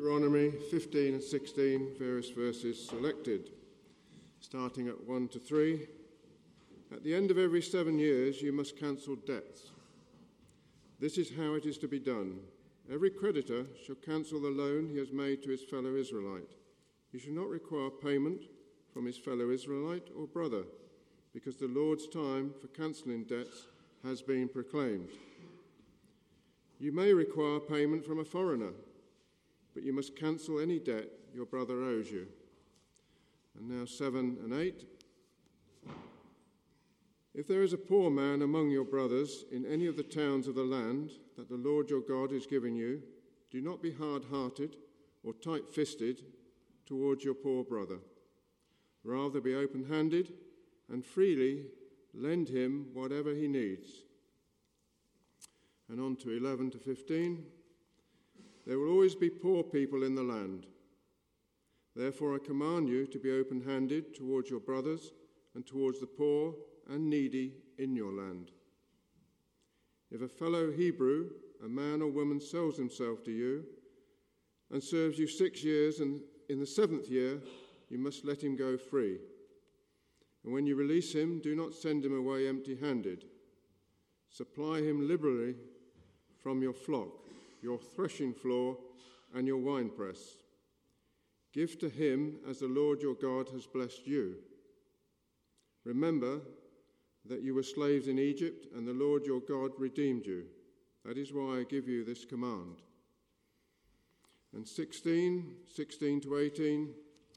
Deuteronomy 15 and 16, various verses selected, starting at 1 to 3. At the end of every 7 years, you must cancel debts. This is how it is to be done. Every creditor shall cancel the loan he has made to his fellow Israelite. He shall not require payment from his fellow Israelite or brother, because the Lord's time for cancelling debts has been proclaimed. You may require payment from a foreigner, but you must cancel any debt your brother owes you. And now 7 and 8. If there is a poor man among your brothers in any of the towns of the land that the Lord your God is giving you, do not be hard-hearted or tight-fisted towards your poor brother. Rather be open-handed and freely lend him whatever he needs. And on to 11 to 15. There will always be poor people in the land. Therefore I command you to be open-handed towards your brothers and towards the poor and needy in your land. If a fellow Hebrew, a man or woman, sells himself to you and serves you 6 years, and in the 7th year you must let him go free. And when you release him, do not send him away empty-handed. Supply him liberally from your flock, your threshing floor, and your winepress. Give to him as the Lord your God has blessed you. Remember that you were slaves in Egypt, and the Lord your God redeemed you. That is why I give you this command. And 16 to 18.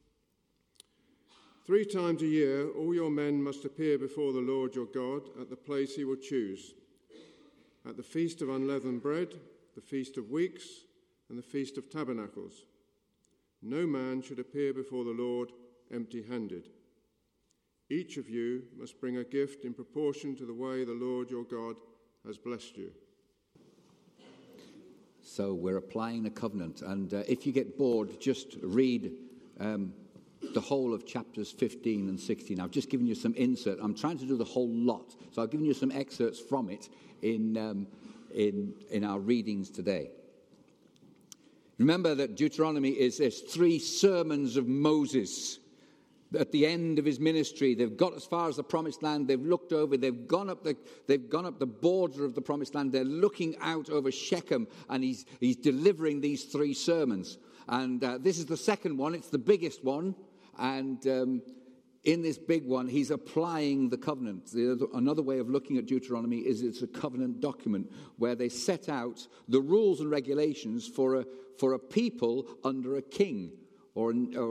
3 times a year all your men must appear before the Lord your God at the place he will choose, at the Feast of Unleavened Bread, the Feast of Weeks, and the Feast of Tabernacles. No man should appear before the Lord empty-handed. Each of you must bring a gift in proportion to the way the Lord your God has blessed you. So we're applying the covenant, and if you get bored, just read the whole of chapters 15 and 16. I've just given you some insert. I'm trying to do the whole lot, so I've given you some excerpts from it in our readings today. Remember that Deuteronomy is 3 sermons of Moses. At the end of his ministry, they've got as far as the promised land. They've looked over. They've gone up the border of the promised land. They're looking out over Shechem, and he's delivering these 3 sermons. And this is the second one. It's the biggest one. And in this big one, he's applying the covenant. Another way of looking at Deuteronomy is it's a covenant document where they set out the rules and regulations for a people under a king or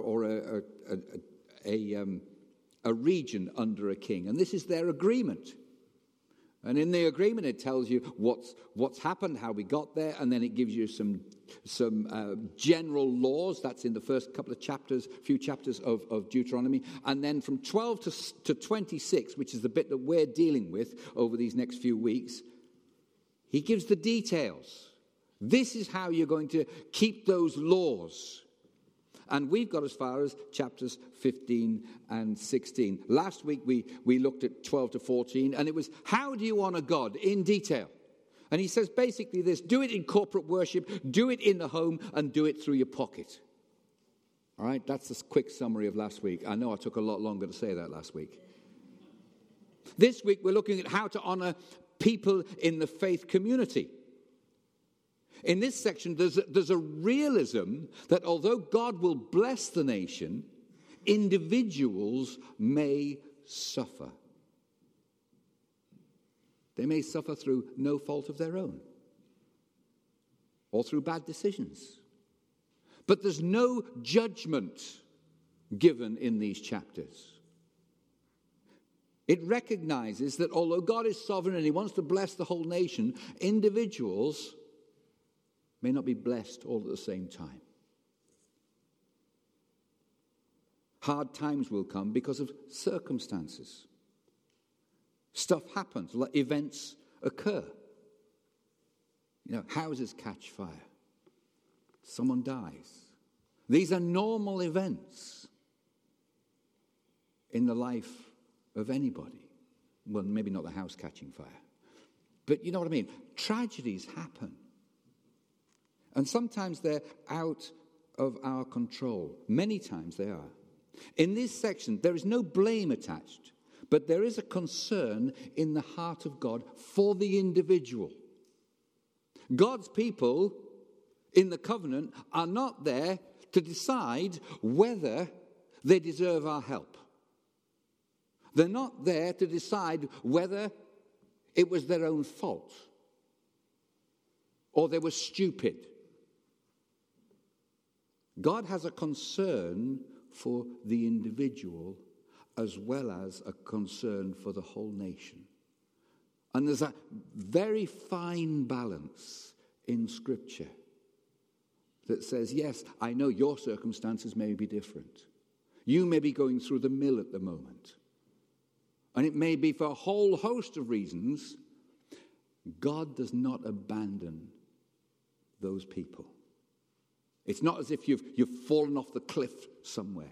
a region under a king. And this is their agreement. And in the agreement, it tells you what's happened, how we got there, and then it gives you some general laws. That's in the first few chapters of Deuteronomy. And then from 12 to 26, which is the bit that we're dealing with over these next few weeks, he gives the details. This is how you're going to keep those laws. And we've got as far as chapters 15 and 16. Last week we looked at 12 to 14, and it was, how do you honor God in detail? And he says basically this: do it in corporate worship, do it in the home, and do it through your pocket. All right, that's a quick summary of last week. I know I took a lot longer to say that last week. This week we're looking at how to honor people in the faith community. In this section, there's a realism that although God will bless the nation, individuals may suffer. They may suffer through no fault of their own or through bad decisions. But there's no judgment given in these chapters. It recognizes that although God is sovereign and he wants to bless the whole nation, individuals may not be blessed all at the same time. Hard times will come because of circumstances. Stuff happens, events occur. Houses catch fire. Someone dies. These are normal events in the life of anybody. Well, maybe not the house catching fire. But you know what I mean? Tragedies happen. And sometimes they're out of our control. Many times they are. In this section, there is no blame attached, but there is a concern in the heart of God for the individual. God's people in the covenant are not there to decide whether they deserve our help. They're not there to decide whether it was their own fault or they were stupid. God has a concern for the individual as well as a concern for the whole nation. And there's a very fine balance in Scripture that says, yes, I know your circumstances may be different. You may be going through the mill at the moment. And it may be for a whole host of reasons. God does not abandon those people. It's not as if you've fallen off the cliff somewhere.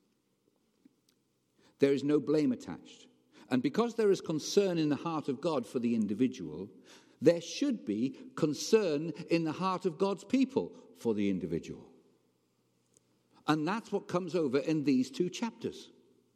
There is no blame attached. And because there is concern in the heart of God for the individual, there should be concern in the heart of God's people for the individual. And that's what comes over in these two chapters.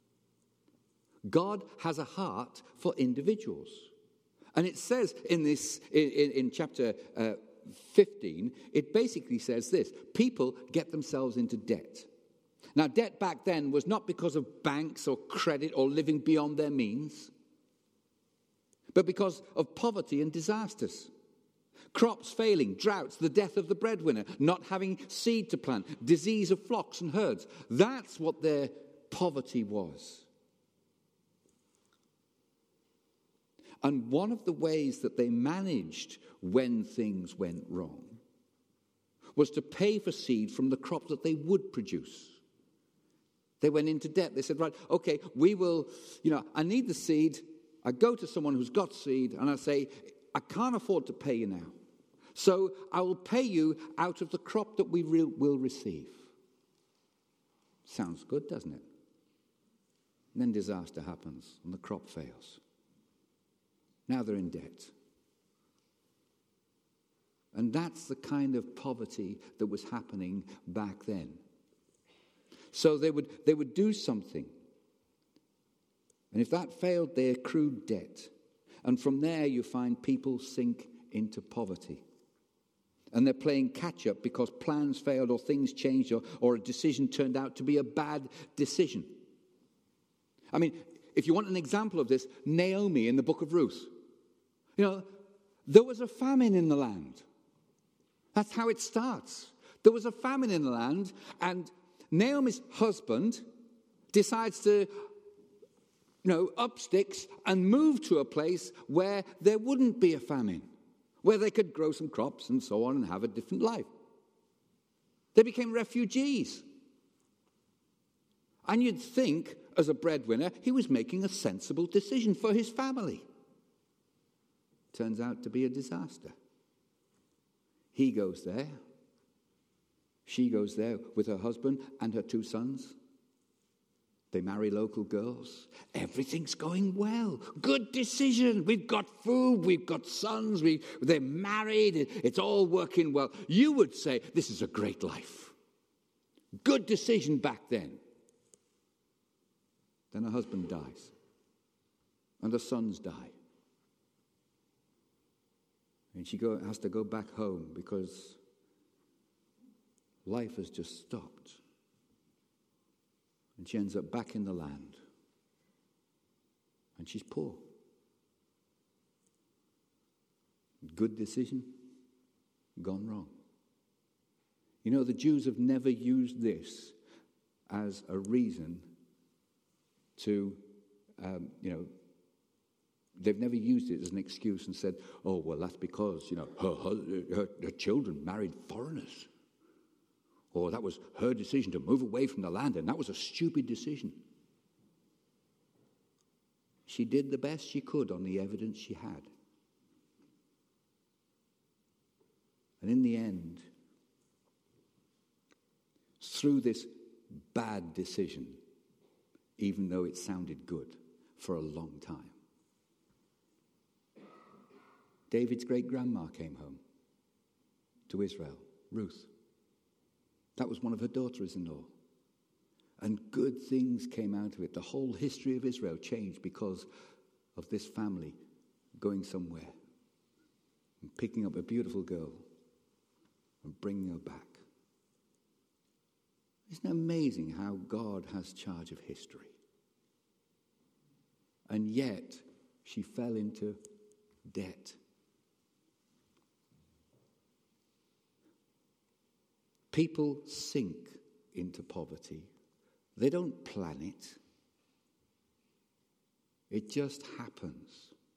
God has a heart for individuals. And it says in chapter 15, it basically says this: people get themselves into debt. Now, debt back then was not because of banks or credit or living beyond their means, but because of poverty and disasters. Crops failing, droughts, the death of the breadwinner, not having seed to plant, disease of flocks and herds. That's what their poverty was. And one of the ways that they managed when things went wrong was to pay for seed from the crop that they would produce. They went into debt. They said, right, okay, we will, I need the seed. I go to someone who's got seed and I say, I can't afford to pay you now. So I will pay you out of the crop that we will receive. Sounds good, doesn't it? And then disaster happens and the crop fails. Now they're in debt. And that's the kind of poverty that was happening back then. So they would do something. And if that failed, they accrued debt. And from there you find people sink into poverty. And they're playing catch-up because plans failed or things changed or a decision turned out to be a bad decision. I mean, if you want an example of this, Naomi in the book of Ruth. There was a famine in the land. That's how it starts. There was a famine in the land, and Naomi's husband decides to, up sticks and move to a place where there wouldn't be a famine, where they could grow some crops and so on and have a different life. They became refugees. And you'd think, as a breadwinner, he was making a sensible decision for his family. Turns out to be a disaster. He goes there. She goes there with her husband and her 2 sons. They marry local girls. Everything's going well. Good decision. We've got food. We've got sons. They're married. It's all working well. You would say, this is a great life. Good decision back then. Then her husband dies. And her sons die. And she has to go back home because life has just stopped. And she ends up back in the land. And she's poor. Good decision, gone wrong. The Jews have never used this as a reason to, they've never used it as an excuse and said, oh, well, that's because, her children married foreigners. Or that was her decision to move away from the land, and that was a stupid decision. She did the best she could on the evidence she had. And in the end, through this bad decision, even though it sounded good for a long time, David's great-grandma came home to Israel, Ruth. That was one of her daughters-in-law. And good things came out of it. The whole history of Israel changed because of this family going somewhere and picking up a beautiful girl and bringing her back. Isn't it amazing how God has charge of history? And yet, she fell into debt. People sink into poverty. They don't plan it. It just happens.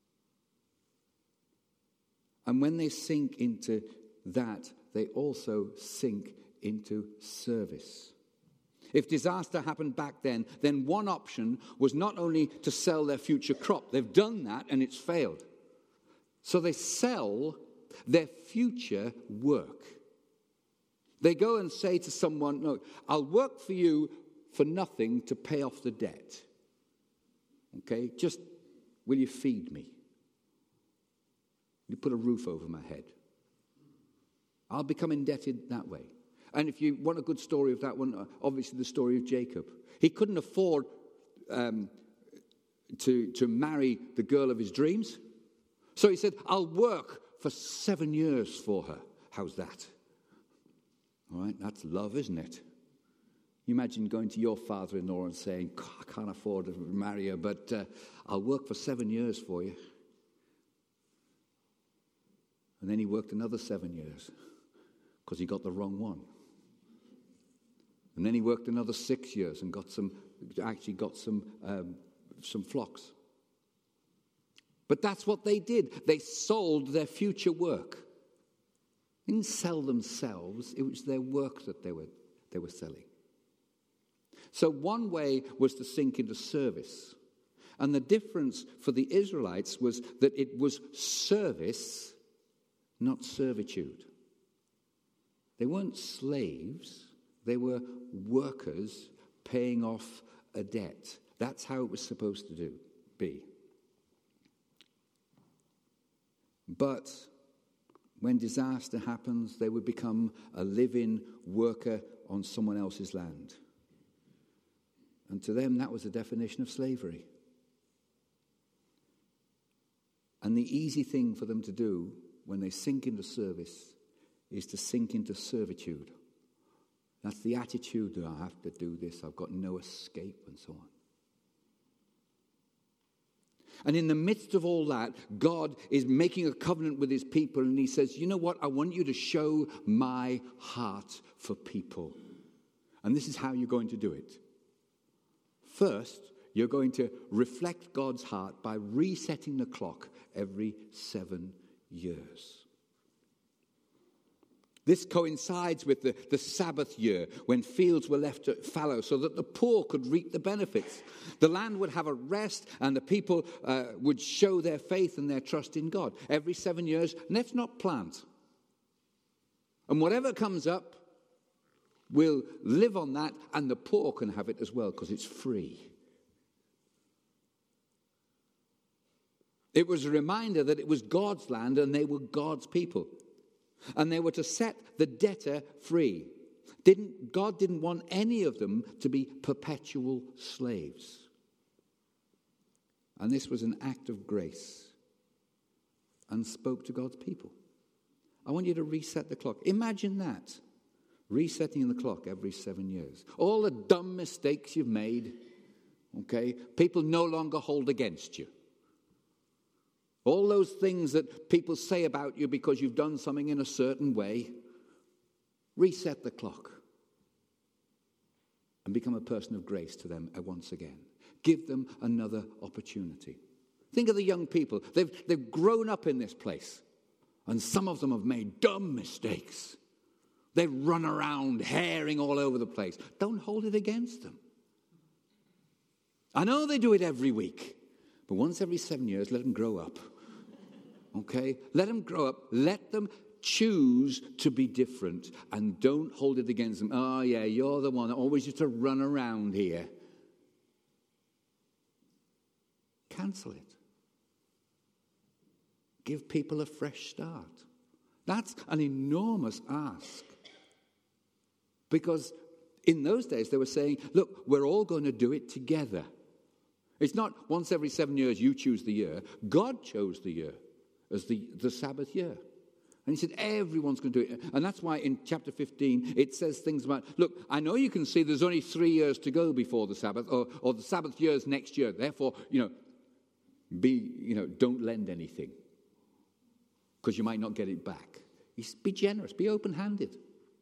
And when they sink into that, they also sink into service. If disaster happened back then one option was not only to sell their future crop. They've done that and it's failed. So they sell their future work. They go and say to someone, "No, I'll work for you for nothing to pay off the debt. Okay, just will you feed me? You put a roof over my head. I'll become indebted that way." And if you want a good story of that one, obviously the story of Jacob. He couldn't afford to marry the girl of his dreams. So he said, "I'll work for 7 years for her." How's that? All right, that's love, isn't it? You imagine going to your father-in-law and saying, "I can't afford to marry her, but I'll work for 7 years for you." And then he worked another 7 years because he got the wrong one. And then he worked another 6 years and got some flocks. But that's what they did. They sold their future work. They didn't sell themselves. It was their work that they were selling. So one way was to sink into service. And the difference for the Israelites was that it was service, not servitude. They weren't slaves. They were workers paying off a debt. That's how it was supposed to be. But when disaster happens, they would become a living worker on someone else's land. And to them, that was the definition of slavery. And the easy thing for them to do when they sink into service is to sink into servitude. That's the attitude that I have to do this, I've got no escape, and so on. And in the midst of all that, God is making a covenant with his people, and he says, "You know what? I want you to show my heart for people." And this is how you're going to do it. First, you're going to reflect God's heart by resetting the clock every 7 years. This coincides with the Sabbath year, when fields were left fallow so that the poor could reap the benefits. The land would have a rest, and the people would show their faith and their trust in God. Every 7 years, let's not plant. And whatever comes up, we'll live on that, and the poor can have it as well, because it's free. It was a reminder that it was God's land and they were God's people. And they were to set the debtor free. God didn't want any of them to be perpetual slaves. And this was an act of grace, and spoke to God's people. I want you to reset the clock. Imagine that. Resetting the clock every 7 years. All the dumb mistakes you've made, okay, people no longer hold against you. All those things that people say about you because you've done something in a certain way, reset the clock and become a person of grace to them once again. Give them another opportunity. Think of the young people. They've grown up in this place, and some of them have made dumb mistakes. They run around herring all over the place. Don't hold it against them. I know they do it every week, but once every 7 years, let them grow up. Okay? Let them grow up. Let them choose to be different, and don't hold it against them. "Oh, yeah, you're the one that always used to run around here." Cancel it. Give people a fresh start. That's an enormous ask. Because in those days they were saying, look, we're all going to do it together. It's not once every 7 years you choose the year. God chose the year as the Sabbath year. And he said, everyone's going to do it. And that's why in chapter 15, it says things about, look, I know you can see there's only 3 years to go before the Sabbath, or the Sabbath year's next year. Therefore, don't lend anything, because you might not get it back. Be generous, be open-handed.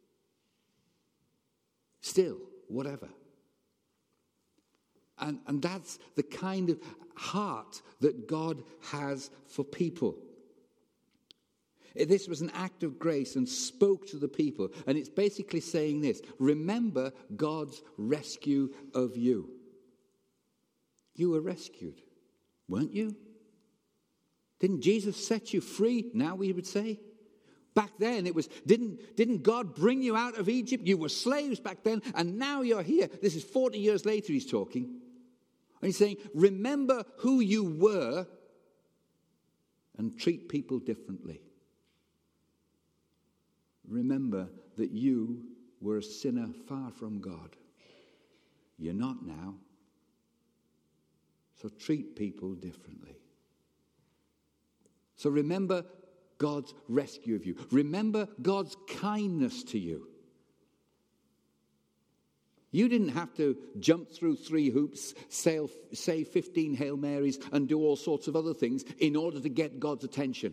Still, whatever. And that's the kind of heart that God has for people. This was an act of grace and spoke to the people. And it's basically saying this: remember God's rescue of you. You were rescued, weren't you? Didn't Jesus set you free, now we would say? Back then it was, didn't God bring you out of Egypt? You were slaves back then, and now you're here. This is 40 years later he's talking. And he's saying, remember who you were and treat people differently. Remember that you were a sinner far from God. You're not now. So treat people differently. So remember God's rescue of you. Remember God's kindness to you. You didn't have to jump through 3 hoops, say 15 Hail Marys, and do all sorts of other things in order to get God's attention.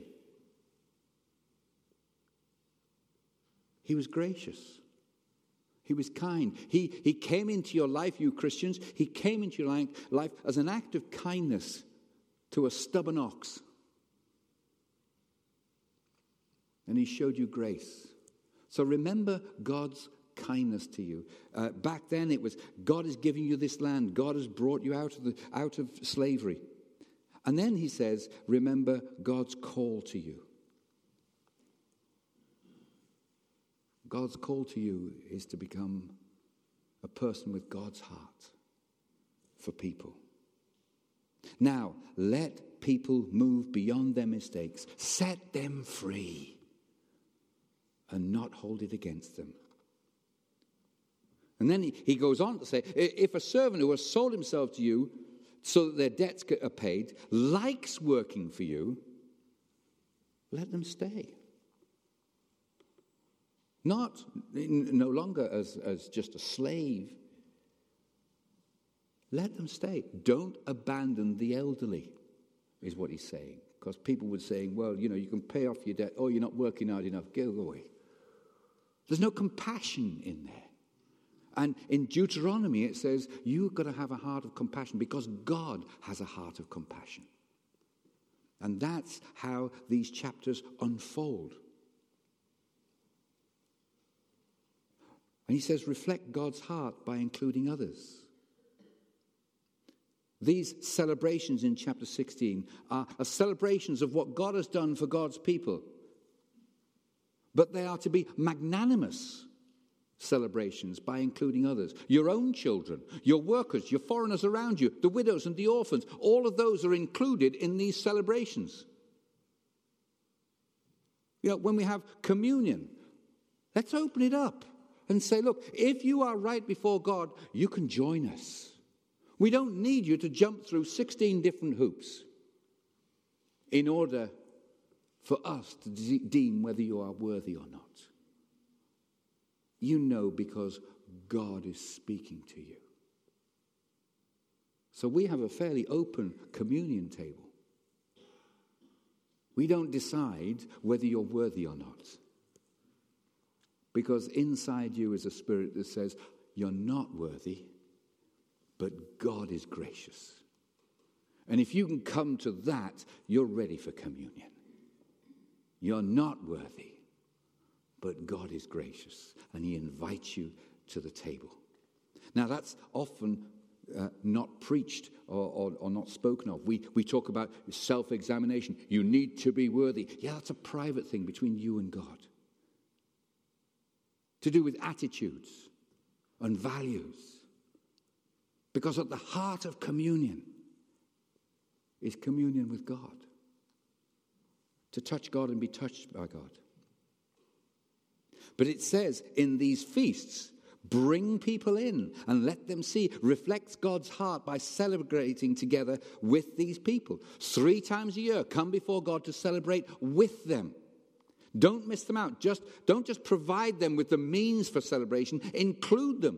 He was gracious. He was kind. He came into your life, you Christians. He came into your life as an act of kindness to a stubborn ox. And he showed you grace. So remember God's kindness to you. Back then it was, God is giving you this land. God has brought you out of slavery. And then he says, remember God's call to you. God's call to you is to become a person with God's heart for people. Now, let people move beyond their mistakes. Set them free and not hold it against them. And then he goes on to say, if a servant who has sold himself to you so that their debts are paid likes working for you, let them stay. No longer as just a slave. Let them stay. Don't abandon the elderly, is what he's saying. Because people were saying, well, you can pay off your debt. Oh, you're not working hard enough. Go away. There's no compassion in there. And in Deuteronomy it says, you've got to have a heart of compassion because God has a heart of compassion. And that's how these chapters unfold. And he says, reflect God's heart by including others. These celebrations in chapter 16 are celebrations of what God has done for God's people. But they are to be magnanimous celebrations by including others. Your own children, your workers, your foreigners around you, the widows and the orphans, all of those are included in these celebrations. When we have communion, let's open it up and say, look, if you are right before God, you can join us. We don't need you to jump through 16 different hoops in order for us to deem whether you are worthy or not. You know because God is speaking to you. So we have a fairly open communion table. We don't decide whether you're worthy or not. Because inside you is a spirit that says, you're not worthy, but God is gracious. And if you can come to that, you're ready for communion. You're not worthy, but God is gracious, and he invites you to the table. Now, that's often not preached or not spoken of. We talk about self-examination. You need to be worthy. Yeah, that's a private thing between you and God. To do with attitudes and values. Because at the heart of communion is communion with God. To touch God and be touched by God. But it says in these feasts, Bring people in and let them see. Reflect God's heart by celebrating together with these people. 3 times a year, come before God to celebrate with them. Don't miss them out. Don't just provide them with the means for celebration. Include them.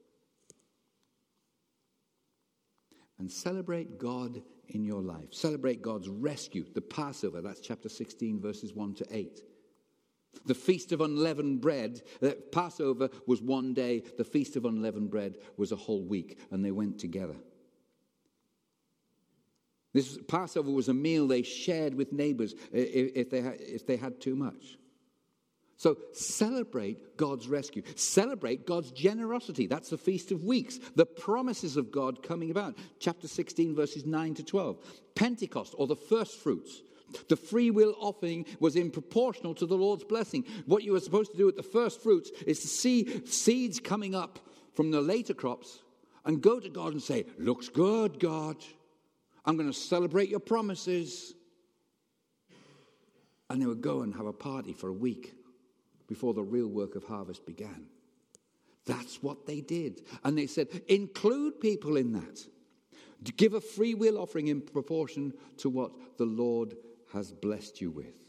And celebrate God in your life. Celebrate God's rescue. The Passover, that's chapter 16, verses 1 to 8. The Feast of Unleavened Bread, Passover was one day. The Feast of Unleavened Bread was a whole week, and they went together. This Passover was a meal they shared with neighbors if they had too much. So celebrate God's rescue. Celebrate God's generosity. That's the Feast of Weeks. The promises of God coming about. Chapter 16, verses 9 to 12. Pentecost, or the first fruits. The free will offering was in proportional to the Lord's blessing. What you were supposed to do at the first fruits is to see seeds coming up from the later crops and go to God and say, looks good, God. I'm going to celebrate your promises. And they would go and have a party for a week before the real work of harvest began. That's what they did. And they said, include people in that. Give a free will offering in proportion to what the Lord has blessed you with.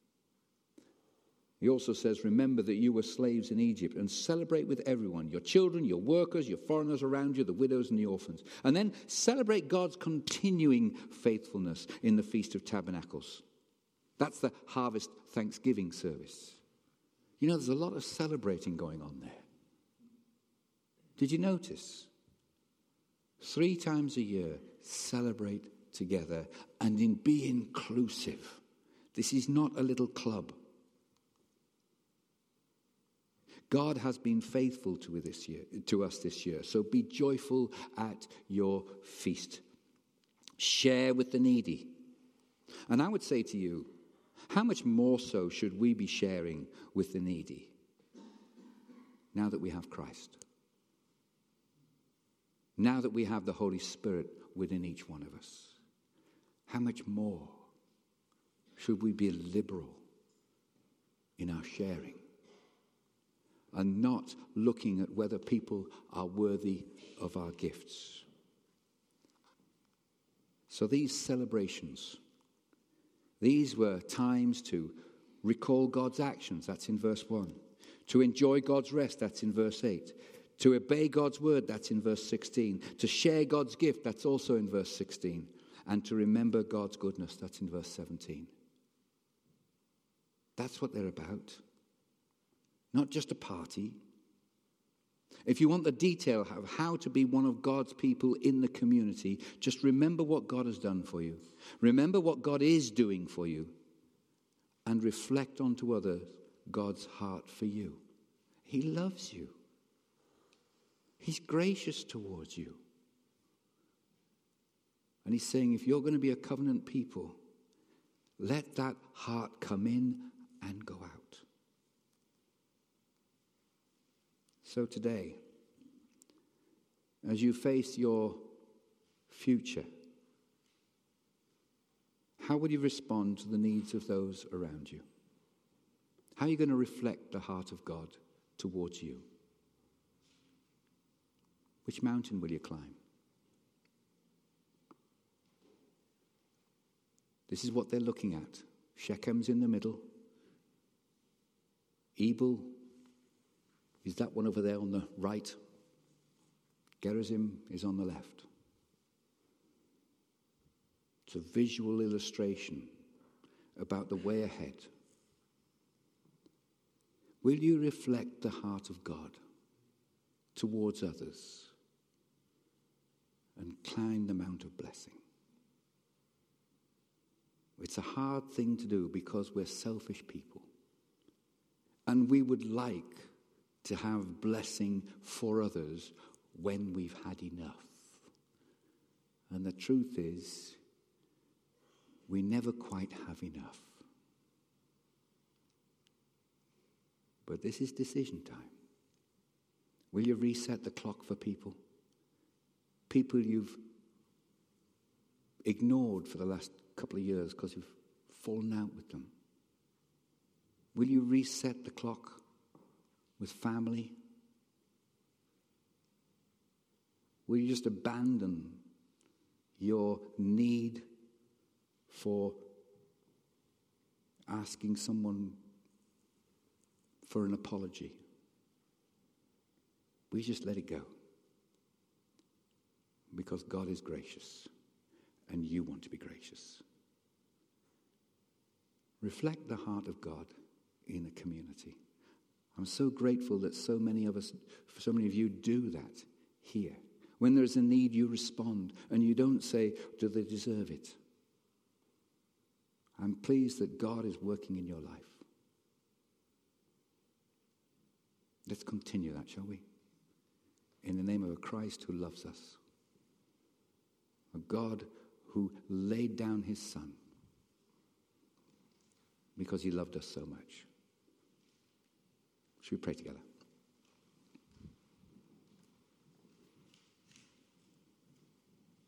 He also says, remember that you were slaves in Egypt and celebrate with everyone, your children, your workers, your foreigners around you, the widows and the orphans. And then celebrate God's continuing faithfulness in the Feast of Tabernacles. That's the harvest Thanksgiving service. You know, there's a lot of celebrating going on there. Did you notice? 3 times a year, celebrate together and be inclusive. This is not a little club. God has been faithful to us this year, so be joyful at your feast. Share with the needy. And I would say to you, how much more so should we be sharing with the needy now that we have Christ? Now that we have the Holy Spirit within each one of us? How much more should we be liberal in our sharing and not looking at whether people are worthy of our gifts? So these celebrations, these were times to recall God's actions, that's in verse 1. To enjoy God's rest, that's in verse 8. To obey God's word, that's in verse 16. To share God's gift, that's also in verse 16. And to remember God's goodness, that's in verse 17. That's what they're about. Not just a party. If you want the detail of how to be one of God's people in the community, just remember what God has done for you. Remember what God is doing for you. And reflect onto others God's heart for you. He loves you. He's gracious towards you. And he's saying, if you're going to be a covenant people, let that heart come in and go out. So today, as you face your future, how will you respond to the needs of those around you? How are you going to reflect the heart of God towards you? Which mountain will you climb? This is what they're looking at. Shechem's in the middle. Ebal is that one over there on the right. Gerizim is on the left. It's a visual illustration about the way ahead. Will you reflect the heart of God towards others and climb the mount of blessing? It's a hard thing to do because we're selfish people. And we would like to have blessing for others when we've had enough. And the truth is, we never quite have enough. But this is decision time. Will you reset the clock for people? People you've ignored for the last couple of years because you've fallen out with them. Will you reset the clock with family? Will you just abandon your need for asking someone for an apology? We just let it go. Because God is gracious and you want to be gracious. Reflect the heart of God in a community. I'm so grateful that so many of you do that here. When there's a need, you respond and you don't say, do they deserve it? I'm pleased that God is working in your life. Let's continue that, shall we? In the name of a Christ who loves us. A God who laid down his Son because he loved us so much. Should we pray together?